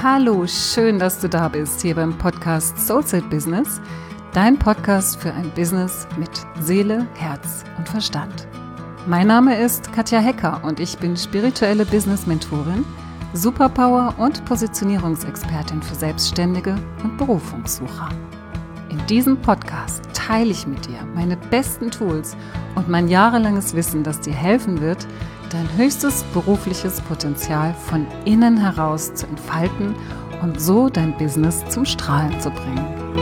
Hallo, schön, dass du da bist, hier beim Podcast Soulset Business, dein Podcast für ein Business mit Seele, Herz und Verstand. Mein Name ist Katja Hecker und ich bin spirituelle Business-Mentorin, Superpower- und Positionierungsexpertin für Selbstständige und Berufungssucher. In diesem Podcast teile ich mit dir meine besten Tools und mein jahrelanges Wissen, das dir helfen wird, dein höchstes berufliches Potenzial von innen heraus zu entfalten und so dein Business zum Strahlen zu bringen.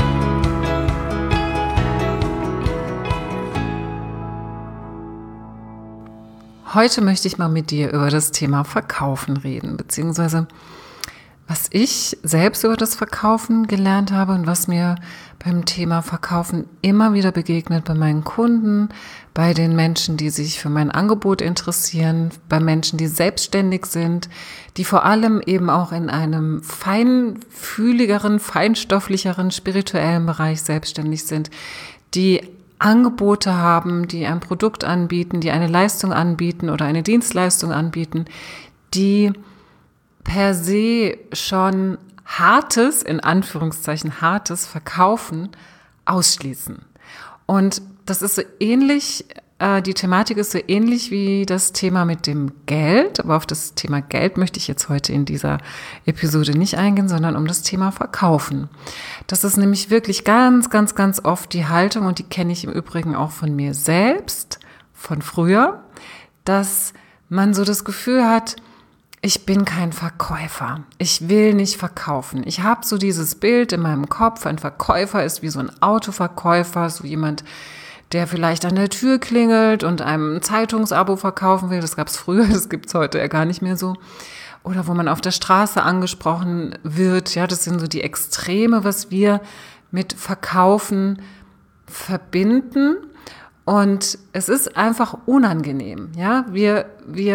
Heute möchte ich mal mit dir über das Thema Verkaufen reden, beziehungsweise was ich selbst über das Verkaufen gelernt habe und was mir beim Thema Verkaufen immer wieder begegnet bei meinen Kunden, bei den Menschen, die sich für mein Angebot interessieren, bei Menschen, die selbstständig sind, die vor allem eben auch in einem feinfühligeren, feinstofflicheren, spirituellen Bereich selbstständig sind, die Angebote haben, die ein Produkt anbieten, die eine Leistung anbieten oder eine Dienstleistung anbieten, die per se schon hartes, in Anführungszeichen hartes Verkaufen ausschließen. Und das ist so ähnlich, die Thematik ist so ähnlich wie das Thema mit dem Geld, aber auf das Thema Geld möchte ich jetzt heute in dieser Episode nicht eingehen, sondern um das Thema Verkaufen. Das ist nämlich wirklich ganz, ganz, ganz oft die Haltung, und die kenne ich im Übrigen auch von mir selbst, von früher, dass man so das Gefühl hat, ich bin kein Verkäufer. Ich will nicht verkaufen. Ich habe so dieses Bild in meinem Kopf, ein Verkäufer ist wie so ein Autoverkäufer, so jemand, der vielleicht an der Tür klingelt und einem ein Zeitungsabo verkaufen will. Das gab es früher, das gibt es heute ja gar nicht mehr so. Oder wo man auf der Straße angesprochen wird. Ja, das sind so die Extreme, was wir mit Verkaufen verbinden. Und es ist einfach unangenehm. Ja, wir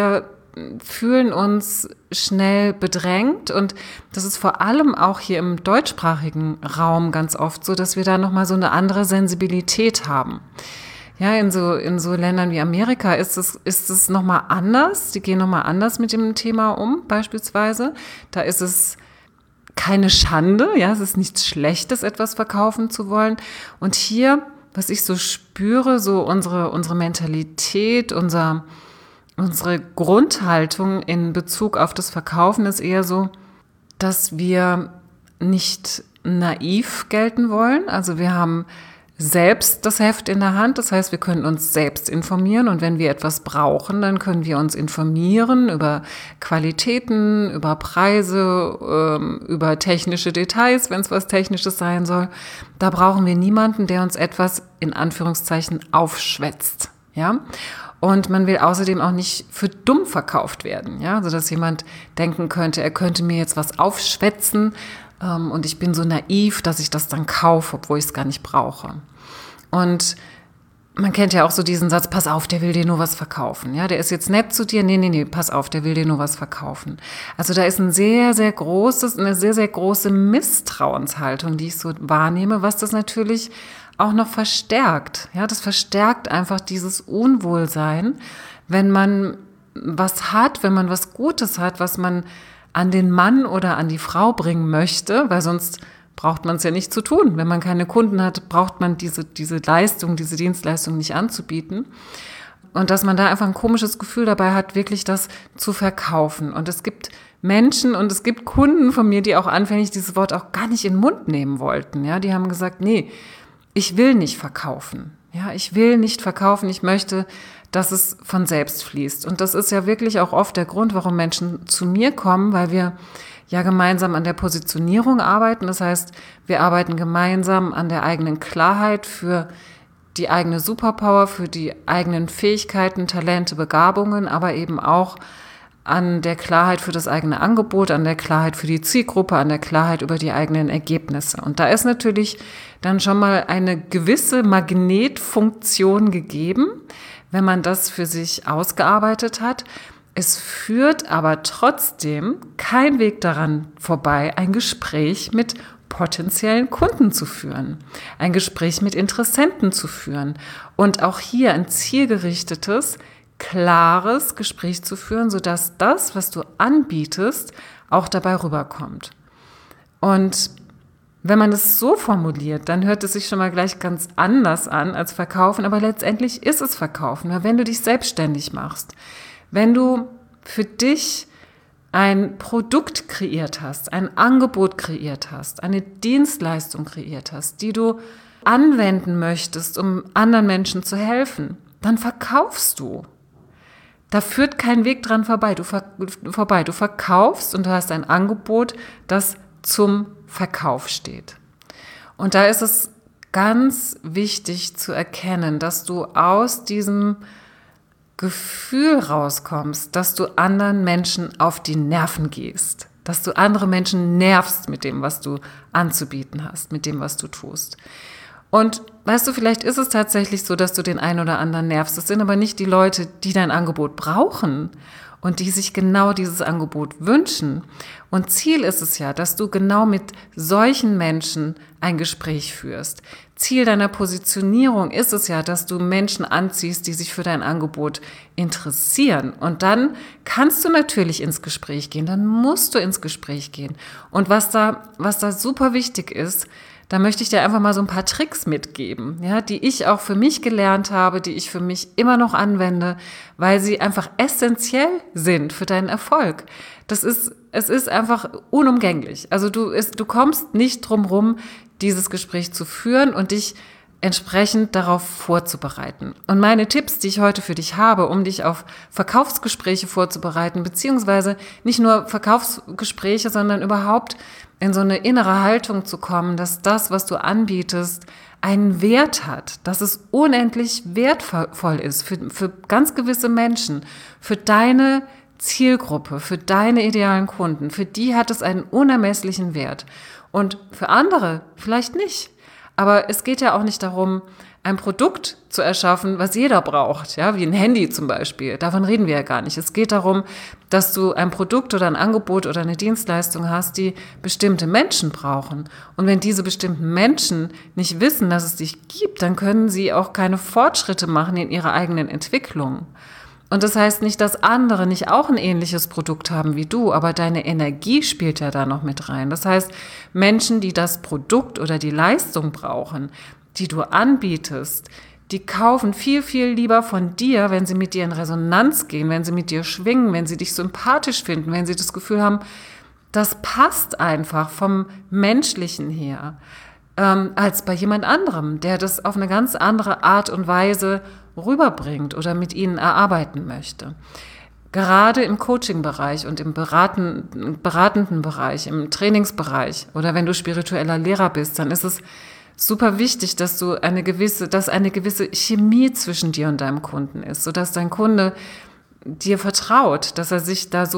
fühlen uns schnell bedrängt, und das ist vor allem auch hier im deutschsprachigen Raum ganz oft so, dass wir da nochmal so eine andere Sensibilität haben. Ja, in so Ländern wie Amerika ist es nochmal anders, die gehen nochmal anders mit dem Thema um, beispielsweise. Da ist es keine Schande, ja, es ist nichts Schlechtes, etwas verkaufen zu wollen. Und hier, was ich so spüre, so unsere Mentalität, unsere Grundhaltung in Bezug auf das Verkaufen ist eher so, dass wir nicht naiv gelten wollen. Also wir haben selbst das Heft in der Hand. Das heißt, wir können uns selbst informieren, und wenn wir etwas brauchen, dann können wir uns informieren über Qualitäten, über Preise, über technische Details, wenn es was Technisches sein soll. Da brauchen wir niemanden, der uns etwas in Anführungszeichen aufschwätzt. Ja? Und man will außerdem auch nicht für dumm verkauft werden, ja, also dass jemand denken könnte, er könnte mir jetzt was aufschwätzen, und ich bin so naiv, dass ich das dann kaufe, obwohl ich es gar nicht brauche. Und man kennt ja auch so diesen Satz, pass auf, der will dir nur was verkaufen, ja, der ist jetzt nett zu dir, nee, pass auf, der will dir nur was verkaufen. Also da ist eine sehr, sehr große Misstrauenshaltung, die ich so wahrnehme, was das natürlich auch noch verstärkt. Ja, das verstärkt einfach dieses Unwohlsein, wenn man was hat, wenn man was Gutes hat, was man an den Mann oder an die Frau bringen möchte, weil sonst braucht man es ja nicht zu tun. Wenn man keine Kunden hat, braucht man diese Leistung, diese Dienstleistung nicht anzubieten. Und dass man da einfach ein komisches Gefühl dabei hat, wirklich das zu verkaufen. Und es gibt Menschen und es gibt Kunden von mir, die auch anfänglich dieses Wort auch gar nicht in den Mund nehmen wollten. Ja, die haben gesagt, nee, ich will nicht verkaufen. Ja, ich will nicht verkaufen. Ich möchte, dass es von selbst fließt. Und das ist ja wirklich auch oft der Grund, warum Menschen zu mir kommen, weil wir ja gemeinsam an der Positionierung arbeiten. Das heißt, wir arbeiten gemeinsam an der eigenen Klarheit für die eigene Superpower, für die eigenen Fähigkeiten, Talente, Begabungen, aber eben auch an der Klarheit für das eigene Angebot, an der Klarheit für die Zielgruppe, an der Klarheit über die eigenen Ergebnisse. Und da ist natürlich dann schon mal eine gewisse Magnetfunktion gegeben, wenn man das für sich ausgearbeitet hat. Es führt aber trotzdem kein Weg daran vorbei, ein Gespräch mit potenziellen Kunden zu führen, ein Gespräch mit Interessenten zu führen und auch hier ein zielgerichtetes, klares Gespräch zu führen, sodass das, was du anbietest, auch dabei rüberkommt. Und wenn man es so formuliert, dann hört es sich schon mal gleich ganz anders an als Verkaufen, aber letztendlich ist es Verkaufen. Weil wenn du dich selbstständig machst, wenn du für dich ein Produkt kreiert hast, ein Angebot kreiert hast, eine Dienstleistung kreiert hast, die du anwenden möchtest, um anderen Menschen zu helfen, dann verkaufst du. Da führt kein Weg dran vorbei. Du verkaufst und du hast ein Angebot, das zum Verkauf steht. Und da ist es ganz wichtig zu erkennen, dass du aus diesem Gefühl rauskommst, dass du anderen Menschen auf die Nerven gehst, dass du andere Menschen nervst mit dem, was du anzubieten hast, mit dem, was du tust. Und weißt du, vielleicht ist es tatsächlich so, dass du den einen oder anderen nervst. Es sind aber nicht die Leute, die dein Angebot brauchen und die sich genau dieses Angebot wünschen. Und Ziel ist es ja, dass du genau mit solchen Menschen ein Gespräch führst. Ziel deiner Positionierung ist es ja, dass du Menschen anziehst, die sich für dein Angebot interessieren. Und dann kannst du natürlich ins Gespräch gehen, dann musst du ins Gespräch gehen. Und was da super wichtig ist, da möchte ich dir einfach mal so ein paar Tricks mitgeben, ja, die ich auch für mich gelernt habe, die ich für mich immer noch anwende, weil sie einfach essentiell sind für deinen Erfolg. Es ist einfach unumgänglich. Also du kommst nicht drum rum, dieses Gespräch zu führen und dich entsprechend darauf vorzubereiten. Und meine Tipps, die ich heute für dich habe, um dich auf Verkaufsgespräche vorzubereiten, beziehungsweise nicht nur Verkaufsgespräche, sondern überhaupt in so eine innere Haltung zu kommen, dass das, was du anbietest, einen Wert hat, dass es unendlich wertvoll ist für ganz gewisse Menschen, für deine Zielgruppe, für deine idealen Kunden. Für die hat es einen unermesslichen Wert. Und für andere vielleicht nicht. Aber es geht ja auch nicht darum, ein Produkt zu erschaffen, was jeder braucht, ja, wie ein Handy zum Beispiel. Davon reden wir ja gar nicht. Es geht darum, dass du ein Produkt oder ein Angebot oder eine Dienstleistung hast, die bestimmte Menschen brauchen. Und wenn diese bestimmten Menschen nicht wissen, dass es dich gibt, dann können sie auch keine Fortschritte machen in ihrer eigenen Entwicklung. Und das heißt nicht, dass andere nicht auch ein ähnliches Produkt haben wie du, aber deine Energie spielt ja da noch mit rein. Das heißt, Menschen, die das Produkt oder die Leistung brauchen, die du anbietest, die kaufen viel, viel lieber von dir, wenn sie mit dir in Resonanz gehen, wenn sie mit dir schwingen, wenn sie dich sympathisch finden, wenn sie das Gefühl haben, das passt einfach vom Menschlichen her, als bei jemand anderem, der das auf eine ganz andere Art und Weise rüberbringt oder mit ihnen erarbeiten möchte. Gerade im Coaching-Bereich und im beratenden Bereich, im Trainingsbereich oder wenn du spiritueller Lehrer bist, dann ist es super wichtig, dass eine gewisse Chemie zwischen dir und deinem Kunden ist, sodass dein Kunde dir vertraut, dass er sich da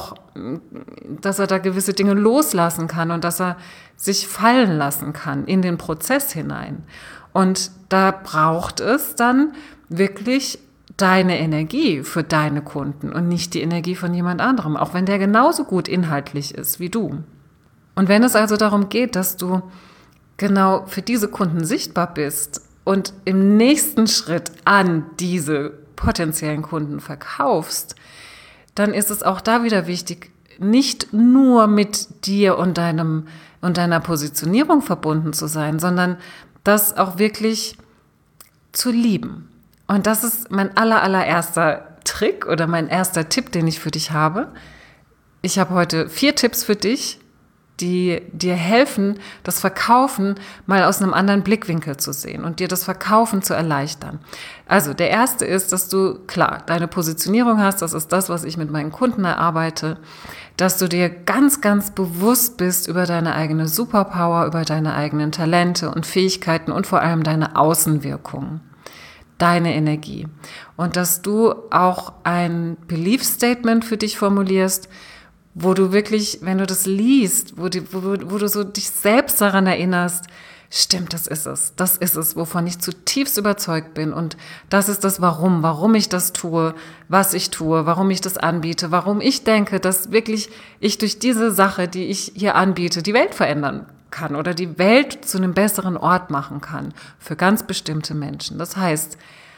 dass er da gewisse Dinge loslassen kann und dass er sich fallen lassen kann in den Prozess hinein. Und da braucht es dann wirklich deine Energie für deine Kunden und nicht die Energie von jemand anderem, auch wenn der genauso gut inhaltlich ist wie du. Und wenn es also darum geht, dass du genau für diese Kunden sichtbar bist und im nächsten Schritt an diese potenziellen Kunden verkaufst, dann ist es auch da wieder wichtig, nicht nur mit dir und deiner Positionierung verbunden zu sein, sondern das auch wirklich zu lieben. Und das ist mein allererster Trick oder mein erster Tipp, den ich für dich habe. Ich habe heute 4 Tipps für dich, die dir helfen, das Verkaufen mal aus einem anderen Blickwinkel zu sehen und dir das Verkaufen zu erleichtern. Also der erste ist, dass du, klar, deine Positionierung hast, das ist das, was ich mit meinen Kunden erarbeite, dass du dir ganz, ganz bewusst bist über deine eigene Superpower, über deine eigenen Talente und Fähigkeiten und vor allem deine Außenwirkung, deine Energie. Und dass du auch ein Belief Statement für dich formulierst, wo du wirklich, wenn du das liest, wo du so dich selbst daran erinnerst, stimmt, das ist es, wovon ich zutiefst überzeugt bin und das ist das warum ich das tue, was ich tue, warum ich das anbiete, warum ich denke, dass wirklich ich durch diese Sache, die ich hier anbiete, die Welt verändern kann oder die Welt zu einem besseren Ort machen kann für ganz bestimmte Menschen. Das heißt,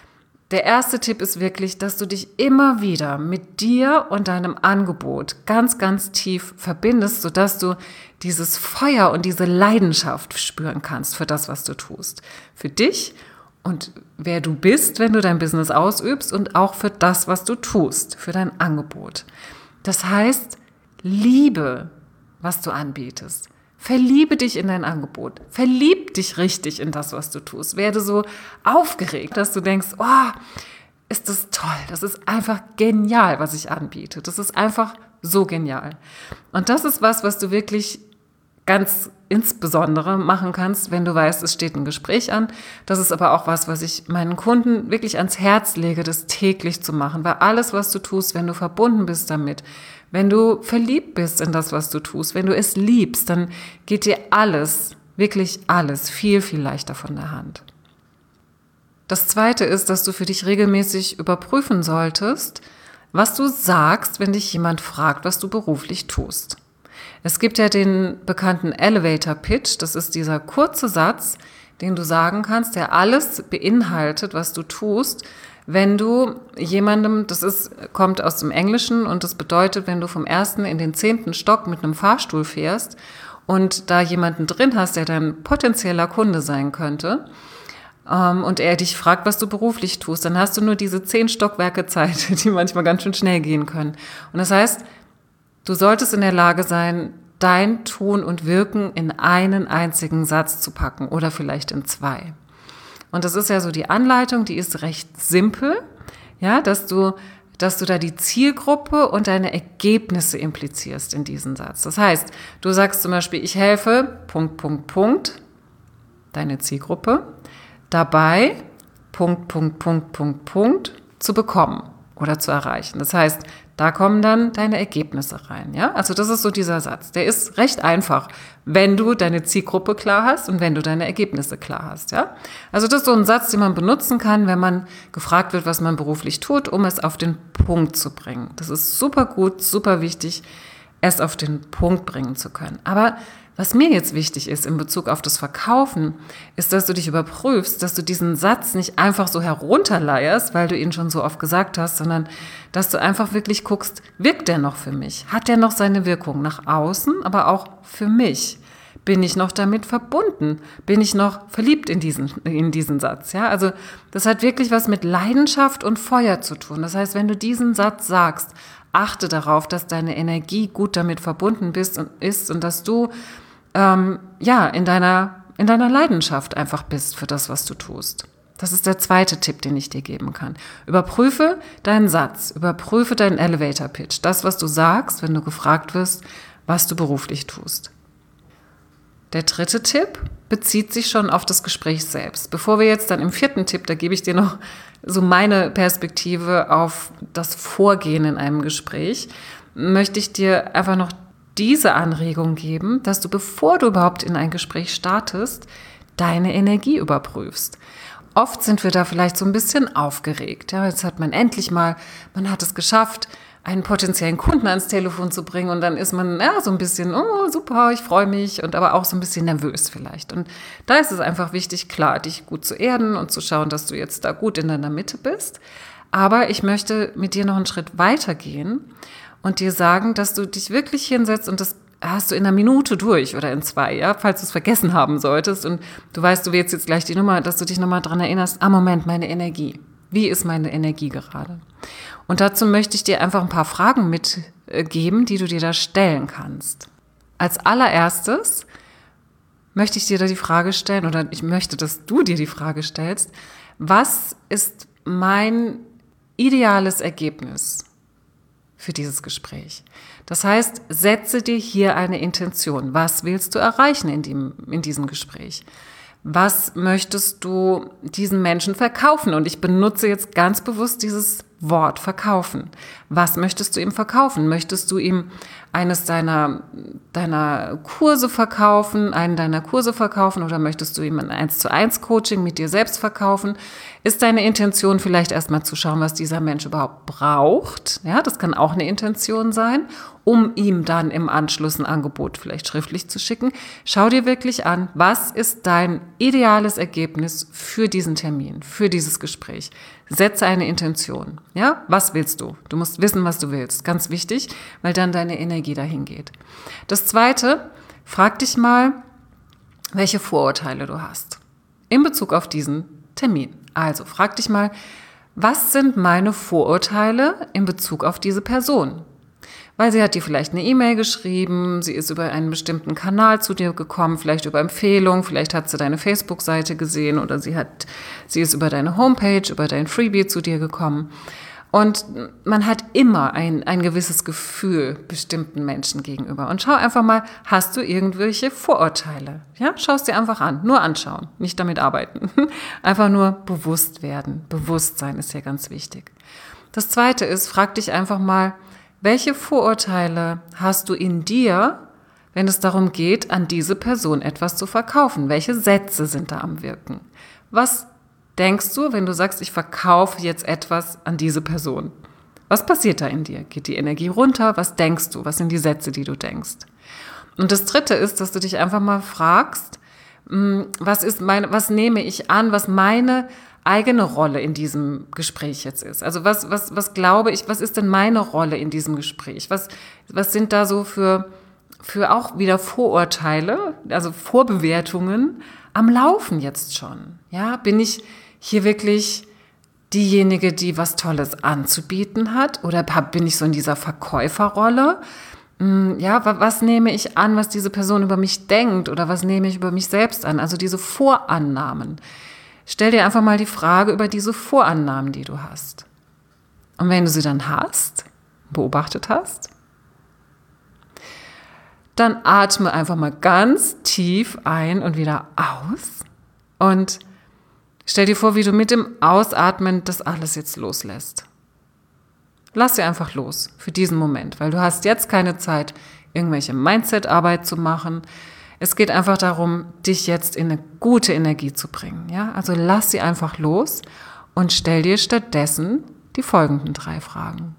Der erste Tipp ist wirklich, dass du dich immer wieder mit dir und deinem Angebot ganz, ganz tief verbindest, sodass du dieses Feuer und diese Leidenschaft spüren kannst für das, was du tust. Für dich und wer du bist, wenn du dein Business ausübst und auch für das, was du tust, für dein Angebot. Das heißt, liebe, was du anbietest. Verliebe dich in dein Angebot. Verlieb dich richtig in das, was du tust. Werde so aufgeregt, dass du denkst, oh, ist das toll. Das ist einfach genial, was ich anbiete. Das ist einfach so genial. Und das ist was du wirklich ganz insbesondere machen kannst, wenn du weißt, es steht ein Gespräch an. Das ist aber auch was ich meinen Kunden wirklich ans Herz lege, das täglich zu machen. Weil alles, was du tust, wenn du verbunden bist damit, wenn du verliebt bist in das, was du tust, wenn du es liebst, dann geht dir alles, wirklich alles, viel, viel leichter von der Hand. Das Zweite ist, dass du für dich regelmäßig überprüfen solltest, was du sagst, wenn dich jemand fragt, was du beruflich tust. Es gibt ja den bekannten Elevator Pitch, das ist dieser kurze Satz, den du sagen kannst, der alles beinhaltet, was du tust, wenn du jemandem, kommt aus dem Englischen und das bedeutet, wenn du vom 1. in den 10. Stock mit einem Fahrstuhl fährst und da jemanden drin hast, der dein potenzieller Kunde sein könnte, und er dich fragt, was du beruflich tust, dann hast du nur diese 10 Stockwerke Zeit, die manchmal ganz schön schnell gehen können. Und das heißt, du solltest in der Lage sein, dein Tun und Wirken in einen einzigen Satz zu packen oder vielleicht in 2. Und das ist ja so die Anleitung, die ist recht simpel, ja, dass du da die Zielgruppe und deine Ergebnisse implizierst in diesen Satz. Das heißt, du sagst zum Beispiel, ich helfe, ... deine Zielgruppe, dabei, ... zu bekommen oder zu erreichen. Das heißt, da kommen dann deine Ergebnisse rein, ja? Also das ist so dieser Satz. Der ist recht einfach, wenn du deine Zielgruppe klar hast und wenn du deine Ergebnisse klar hast, ja? Also das ist so ein Satz, den man benutzen kann, wenn man gefragt wird, was man beruflich tut, um es auf den Punkt zu bringen. Das ist super gut, super wichtig, es auf den Punkt bringen zu können. Aber was mir jetzt wichtig ist in Bezug auf das Verkaufen, ist, dass du dich überprüfst, dass du diesen Satz nicht einfach so herunterleierst, weil du ihn schon so oft gesagt hast, sondern dass du einfach wirklich guckst, wirkt der noch für mich? Hat der noch seine Wirkung nach außen, aber auch für mich? Bin ich noch damit verbunden? Bin ich noch verliebt in diesen Satz? Ja, also das hat wirklich was mit Leidenschaft und Feuer zu tun. Das heißt, wenn du diesen Satz sagst, achte darauf, dass deine Energie gut damit verbunden ist und dass du in deiner Leidenschaft einfach bist für das, was du tust. Das ist der zweite Tipp, den ich dir geben kann. Überprüfe deinen Satz, überprüfe deinen Elevator Pitch, das, was du sagst, wenn du gefragt wirst, was du beruflich tust. Der dritte Tipp bezieht sich schon auf das Gespräch selbst. Bevor wir jetzt dann im 4. Tipp, da gebe ich dir noch so meine Perspektive auf das Vorgehen in einem Gespräch, möchte ich dir einfach noch diese Anregung geben, dass du, bevor du überhaupt in ein Gespräch startest, deine Energie überprüfst. Oft sind wir da vielleicht so ein bisschen aufgeregt. Ja, jetzt hat man man hat es geschafft, einen potenziellen Kunden ans Telefon zu bringen und dann ist man so ein bisschen, oh super, ich freue mich und aber auch so ein bisschen nervös vielleicht. Und da ist es einfach wichtig, klar, dich gut zu erden und zu schauen, dass du jetzt da gut in deiner Mitte bist. Aber ich möchte mit dir noch einen Schritt weiter gehen und dir sagen, dass du dich wirklich hinsetzt und das hast du in einer Minute durch oder in 2, ja, falls du es vergessen haben solltest und du weißt, du wählst jetzt gleich die Nummer, dass du dich nochmal dran erinnerst, Moment, meine Energie. Wie ist meine Energie gerade? Und dazu möchte ich dir einfach ein paar Fragen mitgeben, die du dir da stellen kannst. Als allererstes möchte ich dir da die Frage stellen, oder ich möchte, dass du dir die Frage stellst, was ist mein ideales Ergebnis für dieses Gespräch? Das heißt, setze dir hier eine Intention. Was willst du erreichen in diesem Gespräch? Was möchtest du diesen Menschen verkaufen? Und ich benutze jetzt ganz bewusst dieses Wort verkaufen. Was möchtest du ihm verkaufen? Möchtest du ihm eines deiner Kurse verkaufen, einen deiner Kurse verkaufen oder möchtest du ihm ein 1:1 Coaching mit dir selbst verkaufen? Ist deine Intention vielleicht erstmal zu schauen, was dieser Mensch überhaupt braucht? Ja, das kann auch eine Intention sein, um ihm dann im Anschluss ein Angebot vielleicht schriftlich zu schicken. Schau dir wirklich an, was ist dein ideales Ergebnis für diesen Termin, für dieses Gespräch? Setze eine Intention. Ja, was willst du? Du musst wissen, was du willst. Ganz wichtig, weil dann deine Energie dahin geht. Das Zweite, frag dich mal, welche Vorurteile du hast in Bezug auf diesen Termin. Also frag dich mal, was sind meine Vorurteile in Bezug auf diese Person? Weil sie hat dir vielleicht eine E-Mail geschrieben, sie ist über einen bestimmten Kanal zu dir gekommen, vielleicht über Empfehlung, vielleicht hat sie deine Facebook-Seite gesehen oder sie ist über deine Homepage, über dein Freebie zu dir gekommen. Und man hat immer ein gewisses Gefühl bestimmten Menschen gegenüber. Und schau einfach mal, hast du irgendwelche Vorurteile? Ja, schau es dir einfach an. Nur anschauen, nicht damit arbeiten. Einfach nur bewusst werden. Bewusstsein ist hier ganz wichtig. Das Zweite ist, frag dich einfach mal, welche Vorurteile hast du in dir, wenn es darum geht, an diese Person etwas zu verkaufen? Welche Sätze sind da am Wirken? Was denkst du, wenn du sagst, ich verkaufe jetzt etwas an diese Person? Was passiert da in dir? Geht die Energie runter? Was denkst du? Was sind die Sätze, die du denkst? Und das Dritte ist, dass du dich einfach mal fragst, was nehme ich an, was meine eigene Rolle in diesem Gespräch jetzt ist. Also was glaube ich, was ist denn meine Rolle in diesem Gespräch? Was sind da so für auch wieder Vorurteile, also Vorbewertungen am Laufen jetzt schon? Ja, bin ich hier wirklich diejenige, die was Tolles anzubieten hat? Oder bin ich so in dieser Verkäuferrolle? Ja, was nehme ich an, was diese Person über mich denkt? Oder was nehme ich über mich selbst an? Also diese Vorannahmen. Stell dir einfach mal die Frage über diese Vorannahmen, die du hast. Und wenn du sie dann beobachtet hast, dann atme einfach mal ganz tief ein und wieder aus und stell dir vor, wie du mit dem Ausatmen das alles jetzt loslässt. Lass sie einfach los für diesen Moment, weil du hast jetzt keine Zeit, irgendwelche Mindset-Arbeit zu machen. Es geht einfach darum, dich jetzt in eine gute Energie zu bringen. Ja? Also lass sie einfach los und stell dir stattdessen die folgenden 3 Fragen.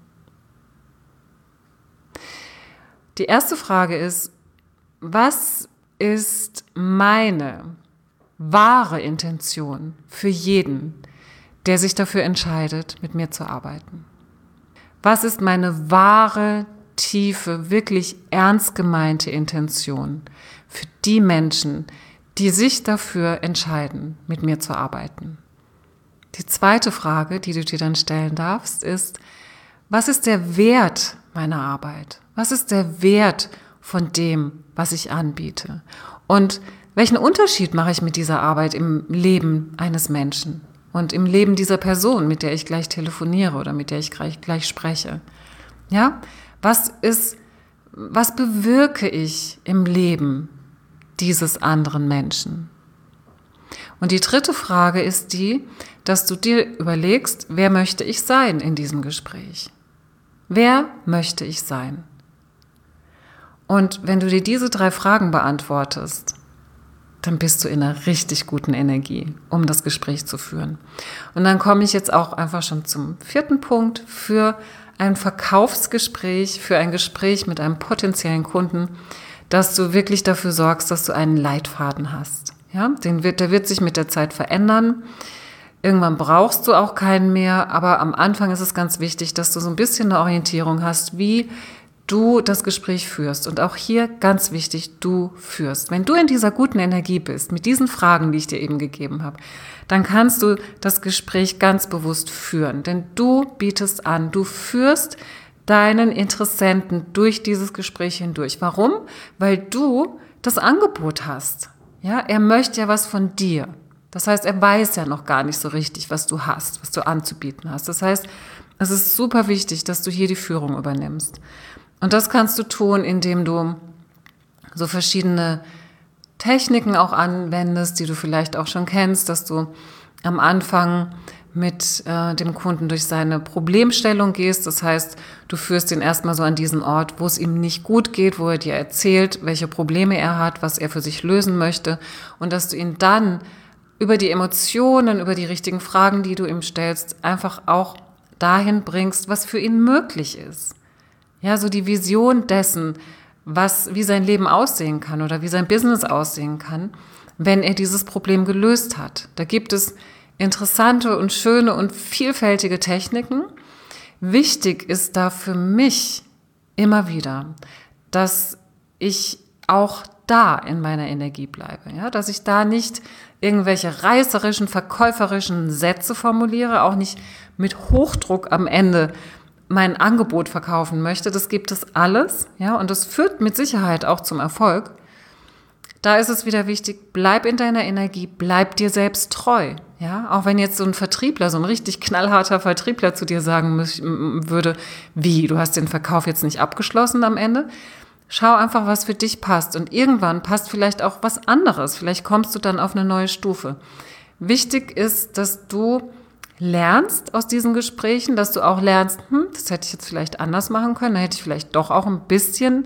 Die erste Frage ist, was ist meine wahre Intention für jeden, der sich dafür entscheidet, mit mir zu arbeiten? Was ist meine wahre, tiefe, wirklich ernst gemeinte Intention für die Menschen, die sich dafür entscheiden, mit mir zu arbeiten? Die zweite Frage, die du dir dann stellen darfst, ist, was ist der Wert meiner Arbeit? Was ist der Wert von dem, was ich anbiete? Und welchen Unterschied mache ich mit dieser Arbeit im Leben eines Menschen und im Leben dieser Person, mit der ich gleich telefoniere oder mit der ich gleich spreche? Ja? Was bewirke ich im Leben dieses anderen Menschen? Und die dritte Frage ist die, dass du dir überlegst, wer möchte ich sein in diesem Gespräch? Wer möchte ich sein? Und wenn du dir diese 3 Fragen beantwortest, dann bist du in einer richtig guten Energie, um das Gespräch zu führen. Und dann komme ich jetzt auch einfach schon zum 4. Punkt für ein Verkaufsgespräch, für ein Gespräch mit einem potenziellen Kunden, dass du wirklich dafür sorgst, dass du einen Leitfaden hast. Ja, der wird sich mit der Zeit verändern. Irgendwann brauchst du auch keinen mehr, aber am Anfang ist es ganz wichtig, dass du so ein bisschen eine Orientierung hast, wie du das Gespräch führst. Und auch hier ganz wichtig, du führst. Wenn du in dieser guten Energie bist, mit diesen Fragen, die ich dir eben gegeben habe, dann kannst du das Gespräch ganz bewusst führen. Denn du bietest an, du führst deinen Interessenten durch dieses Gespräch hindurch. Warum? Weil du das Angebot hast. Ja, er möchte ja was von dir. Das heißt, er weiß ja noch gar nicht so richtig, was du hast, was du anzubieten hast. Das heißt, es ist super wichtig, dass du hier die Führung übernimmst. Und das kannst du tun, indem du so verschiedene Techniken auch anwendest, die du vielleicht auch schon kennst, dass du am Anfang mit dem Kunden durch seine Problemstellung gehst. Das heißt, du führst ihn erstmal so an diesen Ort, wo es ihm nicht gut geht, wo er dir erzählt, welche Probleme er hat, was er für sich lösen möchte. Und dass du ihn dann über die Emotionen, über die richtigen Fragen, die du ihm stellst, einfach auch dahin bringst, was für ihn möglich ist. Ja, so die Vision dessen, wie sein Leben aussehen kann oder wie sein Business aussehen kann, wenn er dieses Problem gelöst hat. Da gibt es interessante und schöne und vielfältige Techniken. Wichtig ist da für mich immer wieder, dass ich auch da in meiner Energie bleibe, ja, dass ich da nicht irgendwelche reißerischen, verkäuferischen Sätze formuliere, auch nicht mit Hochdruck am Ende mein Angebot verkaufen möchte. Das gibt es alles, ja, und das führt mit Sicherheit auch zum Erfolg. Da ist es wieder wichtig, bleib in deiner Energie, bleib dir selbst treu, ja, auch wenn jetzt so ein Vertriebler, so ein richtig knallharter Vertriebler zu dir sagen würde, wie, du hast den Verkauf jetzt nicht abgeschlossen am Ende. Schau einfach, was für dich passt und irgendwann passt vielleicht auch was anderes. Vielleicht kommst du dann auf eine neue Stufe. Wichtig ist, dass du lernst aus diesen Gesprächen, dass du auch lernst, das hätte ich jetzt vielleicht anders machen können, da hätte ich vielleicht doch auch ein bisschen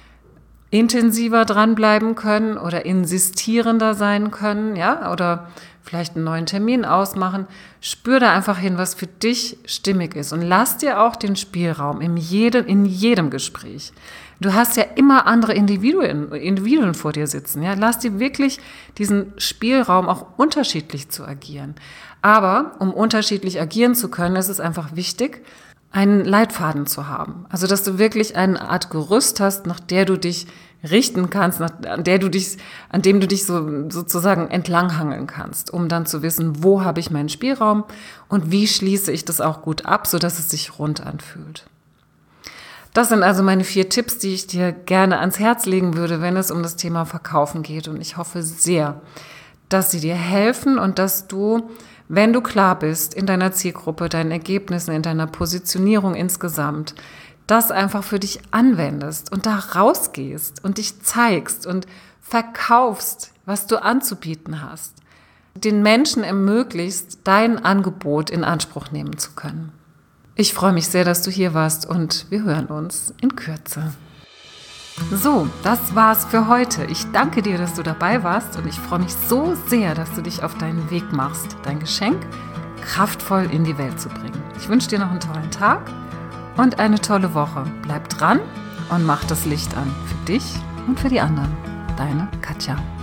intensiver dranbleiben können oder insistierender sein können, ja, oder vielleicht einen neuen Termin ausmachen. Spür da einfach hin, was für dich stimmig ist und lass dir auch den Spielraum in jedem Gespräch. Du hast ja immer andere Individuen vor dir sitzen, ja. Lass dir wirklich diesen Spielraum, auch unterschiedlich zu agieren. Aber um unterschiedlich agieren zu können, ist es einfach wichtig, einen Leitfaden zu haben. Also, dass du wirklich eine Art Gerüst hast, nach der du dich richten kannst, an dem du dich sozusagen entlanghangeln kannst, um dann zu wissen, wo habe ich meinen Spielraum und wie schließe ich das auch gut ab, sodass es sich rund anfühlt. Das sind also meine 4 Tipps, die ich dir gerne ans Herz legen würde, wenn es um das Thema Verkaufen geht. Und ich hoffe sehr, dass sie dir helfen und dass du, wenn du klar bist in deiner Zielgruppe, deinen Ergebnissen, in deiner Positionierung insgesamt, das einfach für dich anwendest und da rausgehst und dich zeigst und verkaufst, was du anzubieten hast, den Menschen ermöglichst, dein Angebot in Anspruch nehmen zu können. Ich freue mich sehr, dass du hier warst und wir hören uns in Kürze. So, das war's für heute. Ich danke dir, dass du dabei warst und ich freue mich so sehr, dass du dich auf deinen Weg machst, dein Geschenk kraftvoll in die Welt zu bringen. Ich wünsche dir noch einen tollen Tag und eine tolle Woche. Bleib dran und mach das Licht an für dich und für die anderen. Deine Katja.